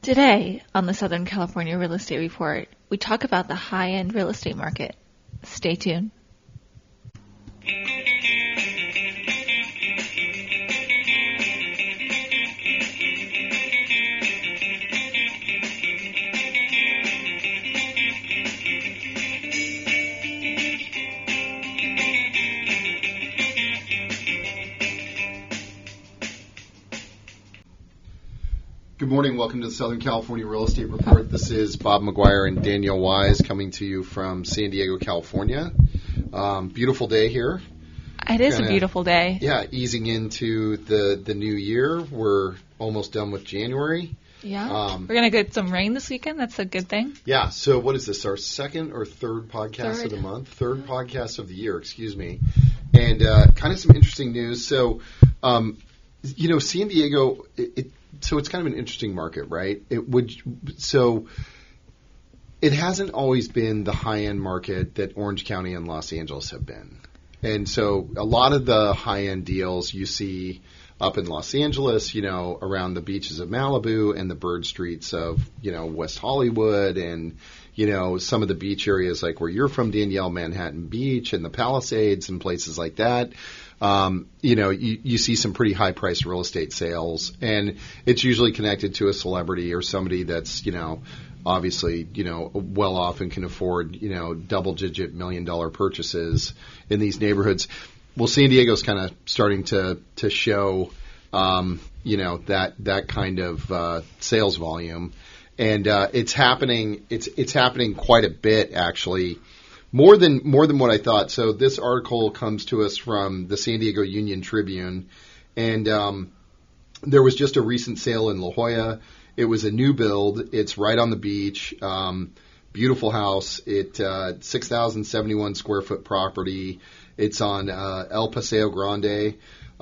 Today, on the Southern California Real Estate Report, we talk about the high-end real estate market. Stay tuned. Good morning. Welcome to the Southern California Real Estate Report. This is Bob McGuire and Danielle Wise coming to you from San Diego, California. Beautiful day here. It is a beautiful day. Yeah, easing into the new year. We're almost done with January. Yeah. We're going to get some rain this weekend. That's a good thing. Yeah. So what is this, our second or third podcast of the month? Third podcast of the year, excuse me. And kind of some interesting news. So, San Diego, so it's kind of an interesting market, right? It hasn't always been the high-end market that Orange County and Los Angeles have been. And so a lot of the high-end deals you see up in Los Angeles, around the beaches of Malibu and the bird streets of, West Hollywood and, some of the beach areas like where you're from, Danielle, Manhattan Beach and the Palisades and places like that. You see some pretty high-priced real estate sales, and it's usually connected to a celebrity or somebody that's, obviously, well off and can afford, double-digit million-dollar purchases in these neighborhoods. Well, San Diego's kind of starting to show, that kind of sales volume, and it's happening. It's happening quite a bit, actually. More than what I thought. So this article comes to us from the San Diego Union Tribune, and there was just a recent sale in La Jolla. It was a new build. It's right on the beach. Beautiful house. 6,071 square foot property. It's on El Paseo Grande.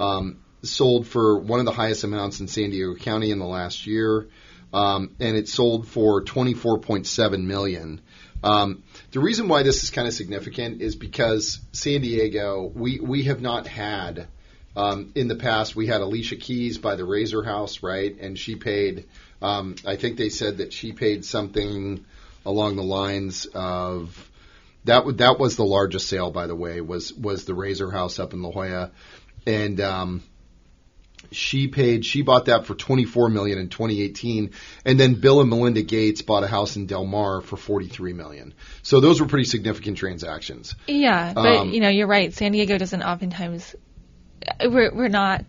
Sold for one of the highest amounts in San Diego County in the last year, and it sold for $24.7 million. The reason why this is kind of significant is because San Diego, we have not had, in the past, we had Alicia Keys by the Razor House, right? And she paid, I think they said that she paid something along the lines of, that was the largest sale, by the way, was the Razor House up in La Jolla. And, she bought that for $24 million in 2018, and then Bill and Melinda Gates bought a house in Del Mar for $43 million. So those were pretty significant transactions. Yeah, but you're right. San Diego doesn't oftentimes. We're not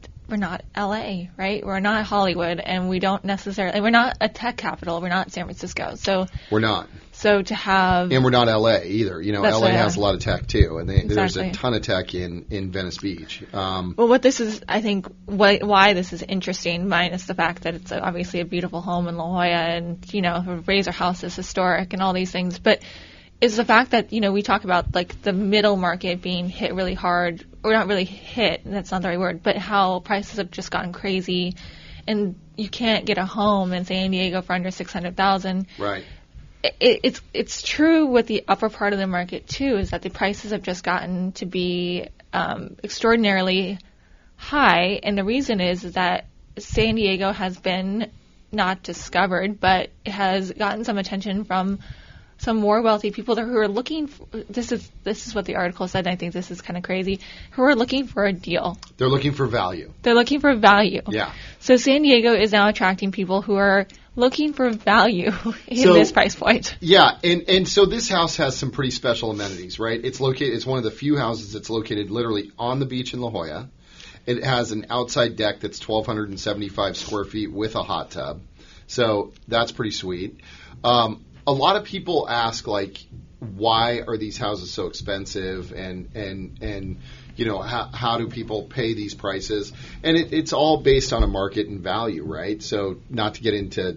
LA, right? We're not Hollywood, and we're not a tech capital. We're not San Francisco. So we're not. So to have, and we're not LA either. LA has a lot of tech too, and exactly. There's a ton of tech in Venice Beach. Well, what this is, I think, why this is interesting, minus the fact that it's obviously a beautiful home in La Jolla, and Razor House is historic and all these things, but is the fact that we talk about like the middle market being hit really hard, or not really hit. That's not the right word, but how prices have just gotten crazy, and you can't get a home in San Diego for under $600,000. Right. It's true with the upper part of the market too, is that the prices have just gotten to be extraordinarily high, and the reason is that San Diego has been not discovered, but it has gotten some attention from some more wealthy people who are looking for, this is what the article said, and I think this is kind of crazy, who are looking for a deal. They're looking for value. Yeah. So San Diego is now attracting people who are looking for value in this price point. Yeah, and so this house has some pretty special amenities, right? It's one of the few houses that's located literally on the beach in La Jolla. It has an outside deck that's 1,275 square feet with a hot tub. So that's pretty sweet. A lot of people ask, like, why are these houses so expensive, and how do people pay these prices? And it's all based on a market and value, right? So not to get into,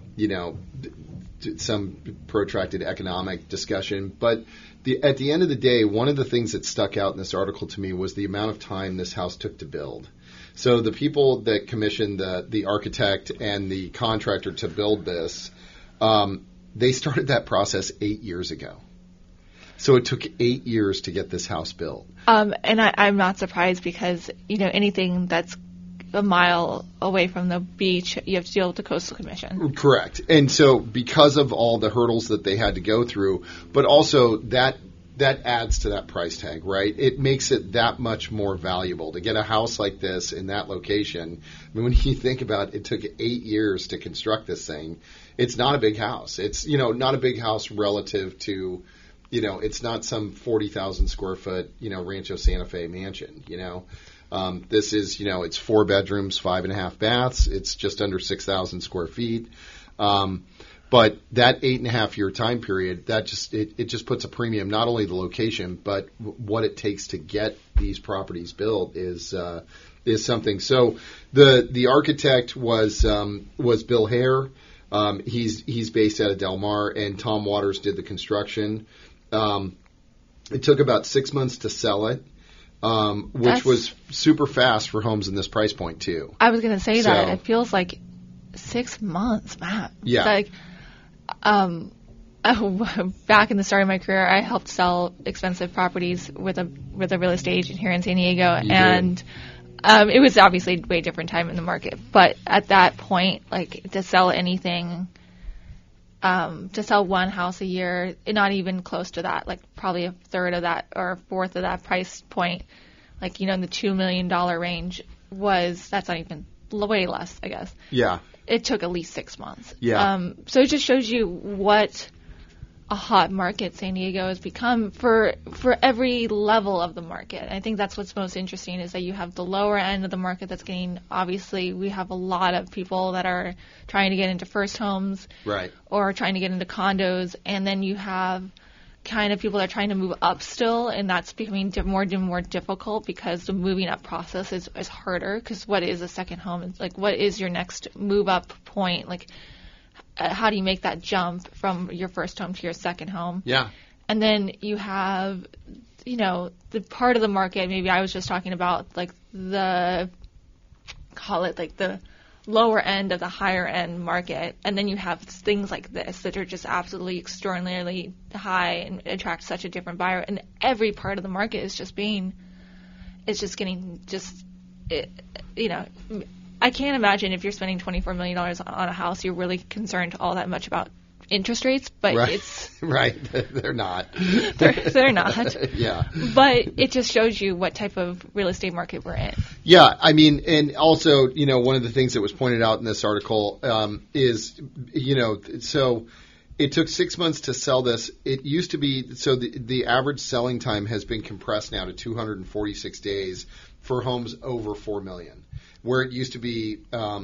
some protracted economic discussion, but at the end of the day, one of the things that stuck out in this article to me was the amount of time this house took to build. So the people that commissioned the architect and the contractor to build this, they started that process 8 years ago. So it took 8 years to get this house built. And I'm not surprised because, anything that's a mile away from the beach, you have to deal with the Coastal Commission. Correct. And so because of all the hurdles that they had to go through, but also that adds to that price tag, right? It makes it that much more valuable to get a house like this in that location. I mean, when you think about it took 8 years to construct this thing. It's not a big house. It's, not a big house relative to, it's not some 40,000 square foot, Rancho Santa Fe mansion, This is, it's 4 bedrooms, 5.5 baths. It's just under 6,000 square feet. But that 8.5 year time period, that it just puts a premium, not only the location, but what it takes to get these properties built is something. So the architect was Bill Hare. He's based out of Del Mar, and Tom Waters did the construction. It took about 6 months to sell it. Which was super fast for homes in this price point too. I was going to say that it feels like 6 months, Matt. Yeah. Like, back in the start of my career, I helped sell expensive properties with a real estate agent here in San Diego, and it was obviously a way different time in the market. But at that point, like to sell anything. To sell one house a year, not even close to that, like probably a third of that or a fourth of that price point, like, in the $2 million range that's not even, way less, I guess. Yeah. It took at least 6 months. Yeah. So it just shows you what a hot market San Diego has become for every level of the market. And I think that's what's most interesting is that you have the lower end of the market that's getting, obviously, we have a lot of people that are trying to get into first homes. Right. Or trying to get into condos. And then you have kind of people that are trying to move up still, and that's becoming more and more difficult because the moving up process is harder, because what is a second home? It's like, what is your next move up point? Like, how do you make that jump from your first home to your second home? Yeah. And then you have, the part of the market, maybe I was just talking about, like the lower end of the higher end market. And then you have things like this that are just absolutely extraordinarily high and attract such a different buyer. And every part of the market is just I can't imagine if you're spending $24 million on a house, you're really concerned all that much about interest rates, but right. It's right. They're not. they're not. Yeah. But it just shows you what type of real estate market we're in. Yeah, I mean, and also, one of the things that was pointed out in this article is, so it took 6 months to sell this. It used to be, so the average selling time has been compressed now to 246 days for homes over $4 million, where it used to be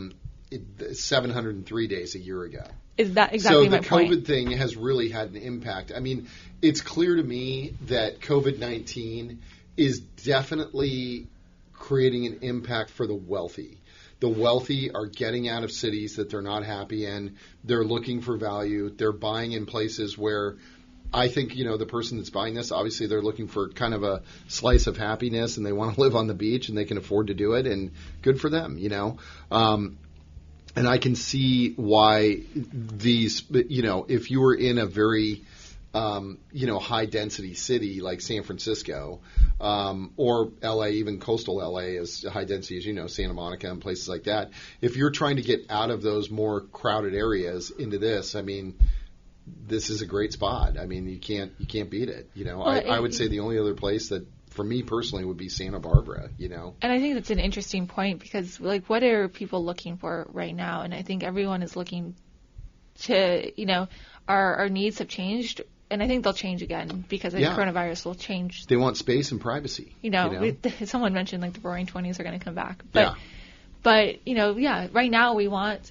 703 days a year ago. Is that exactly my point? So the COVID thing has really had an impact. I mean, it's clear to me that COVID-19 is definitely creating an impact for the wealthy. The wealthy are getting out of cities that they're not happy in. They're looking for value. They're buying in places where I think, the person that's buying this, obviously they're looking for kind of a slice of happiness, and they want to live on the beach and they can afford to do it, and good for them, And I can see why these, if you were in a very, high density city like San Francisco, or LA, even coastal LA is high density, as Santa Monica and places like that. If you're trying to get out of those more crowded areas into this, I mean, this is a great spot. I mean, you can't beat it. I would say the only other place that, for me personally, would be Santa Barbara, And I think that's an interesting point because, like, what are people looking for right now? And I think everyone is looking to, our needs have changed, and I think they'll change again because the coronavirus will change. They want space and privacy. Someone mentioned, like, the Roaring '20s are going to come back. But right now we want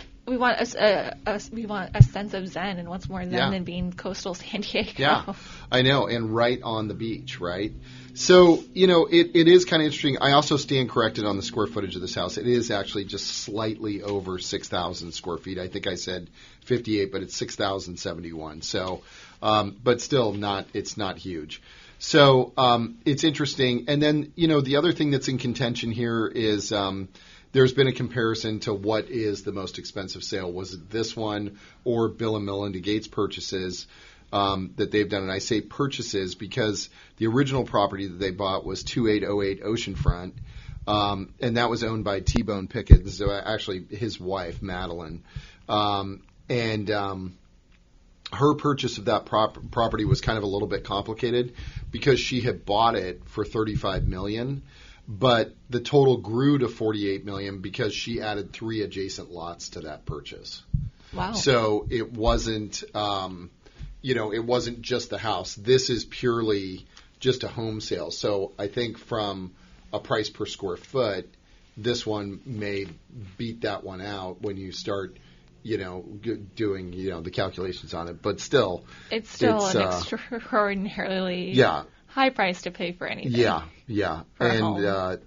a sense of zen, and what's more zen than being coastal San Diego? Yeah, I know, and right on the beach, right? So, it is kind of interesting. I also stand corrected on the square footage of this house. It is actually just slightly over 6,000 square feet. I think I said 58, but it's 6,071. So, but still it's not huge. So, it's interesting. And then, the other thing that's in contention here is, there's been a comparison to what is the most expensive sale. Was it this one or Bill and Melinda Gates purchases that they've done? And I say purchases because the original property that they bought was 2808 Oceanfront. and that was owned by T-Bone Pickett. So actually, his wife, Madeline, and her purchase of that property was kind of a little bit complicated because she had bought it for $35 million, but the total grew to $48 million because she added 3 adjacent lots to that purchase. Wow! So it wasn't, it wasn't just the house. This is purely just a home sale. So I think from a price per square foot, this one may beat that one out when you start doing, the calculations on it, but still. It's still an extraordinarily high price to pay for anything. Yeah. And,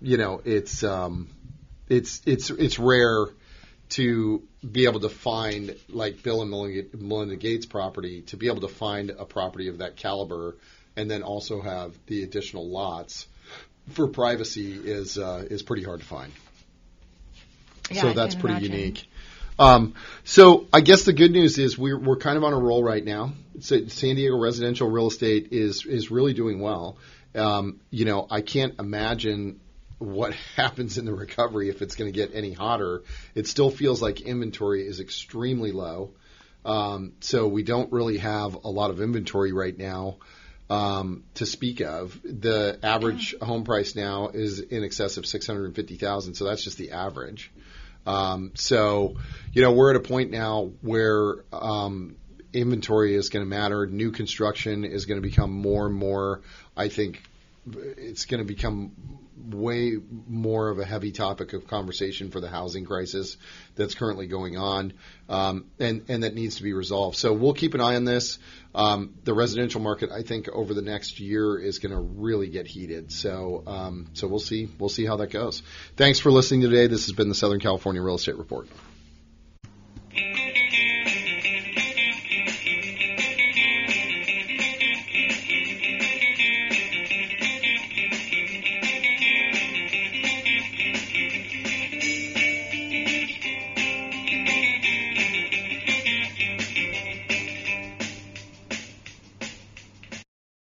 it's rare to be able to find, like Bill and Melinda Gates' property, to be able to find a property of that caliber and then also have the additional lots for privacy is pretty hard to find. Yeah, so that's pretty unique. So I guess the good news is we're kind of on a roll right now. San Diego residential real estate is really doing well. I can't imagine what happens in the recovery if it's going to get any hotter. It still feels like inventory is extremely low. So we don't really have a lot of inventory right now to speak of. The average home price now is in excess of $650,000. So that's just the average. We're at a point now where inventory is going to matter. New construction is going to become more and more, I think it's going to become way more of a heavy topic of conversation for the housing crisis that's currently going on, and that needs to be resolved. So we'll keep an eye on this. The residential market, I think, over the next year is going to really get heated. So we'll see how that goes. Thanks for listening today. This has been the Southern California Real Estate Report.